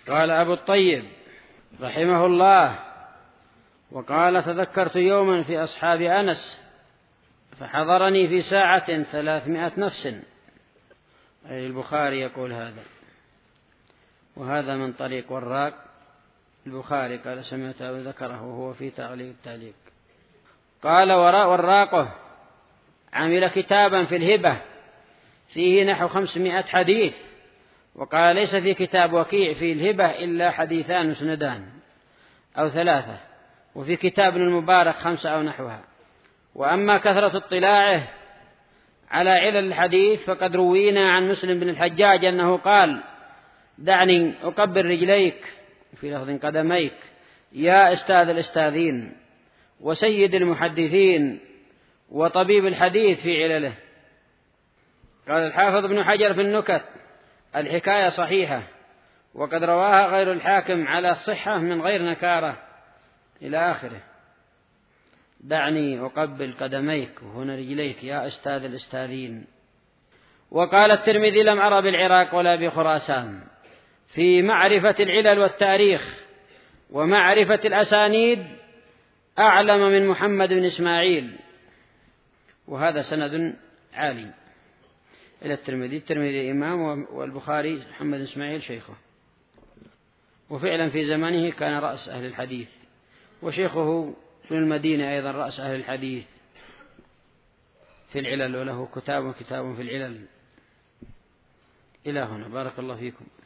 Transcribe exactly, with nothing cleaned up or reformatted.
قال أبو الطيب رحمه الله: وقال: تذكرت يوما في أصحاب أنس فحضرني في ساعة ثلاثمائة نفس. أي البخاري يقول هذا، وهذا من طريق وراق البخاري قال سمعته ذكره وهو في تعليق التعليق. قال: وراقه عمل كتابا في الهبة فيه نحو خمسمائة حديث. وقال: ليس في كتاب وكيع في الهبة إلا حديثان مسندان أو ثلاثة، وفي كتاب ابن المبارك خمسة أو نحوها. وأما كثرة اطلاعه على علل الحديث فقد روينا عن مسلم بن الحجاج أنه قال: دعني أقبل رجليك، في لفظ قدميك، يا أستاذ الأستاذين وسيد المحدثين وطبيب الحديث في علله. قال الحافظ ابن حجر في النكت: الحكاية صحيحة، وقد رواها غير الحاكم على الصحة من غير نكارة، إلى آخره. دعني أقبل قدميك، وهنا رجليك، يا أستاذ الأستاذين. وقال الترمذي: لم أرى بالعراق ولا بخراسان في معرفة العلل والتاريخ ومعرفة الأسانيد أعلم من محمد بن إسماعيل. وهذا سند عالي إلى الترمذي. الترمذي إمام والبخاري محمد بن إسماعيل شيخه، وفعلا في زمانه كان رأس أهل الحديث، وشيخه من المدينة أيضا رأس أهل الحديث في العلل، وله كتاب كتاب في العلل. إلى هنا، بارك الله فيكم.